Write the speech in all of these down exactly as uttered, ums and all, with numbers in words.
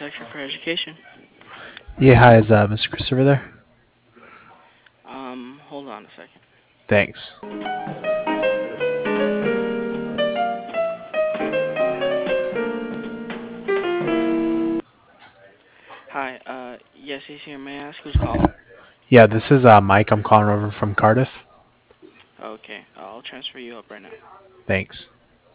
Protection for Education. Yeah, hi, is uh, mister Christopher there? Um, hold on a second. Thanks. Hi, uh, yes, he's here. May I ask who's calling? Yeah, this is uh, Mike. I'm calling over from Cardiff. Okay, I'll transfer you up right now. Thanks.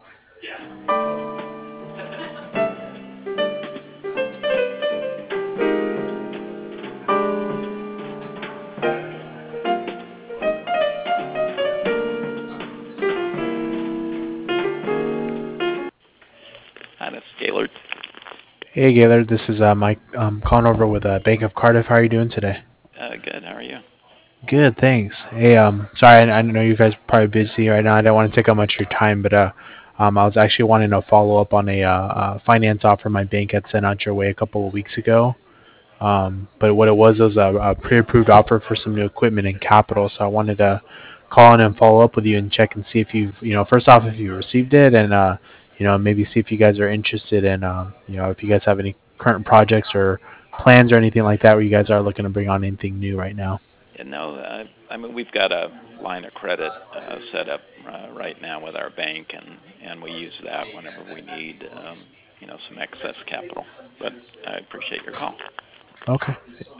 Hi, that's Gaylord. Hey, Gaylor, this is uh, Mike. I'm calling over with uh, Bank of Cardiff. How are you doing today? Uh, good. How are you? Good, thanks. Hey, um, sorry, I, I know you guys are probably busy right now. I don't want to take up much of your time, but uh, um, I was actually wanting to follow up on a uh, uh, finance offer my bank had sent out your way a couple of weeks ago. Um, but what it was was a, a pre-approved offer for some new equipment and capital. So I wanted to call in and follow up with you and check and see if you've, you know, first off, if you received it, and uh, you know, maybe see if you guys are interested in, um, you know, if you guys have any current projects or plans or anything like that where you guys are looking to bring on anything new right now. Yeah, no, uh, I mean we've got a line of credit uh, set up uh, right now with our bank, and and we use that whenever we need, um, you know, some excess capital. But I appreciate your call. Okay.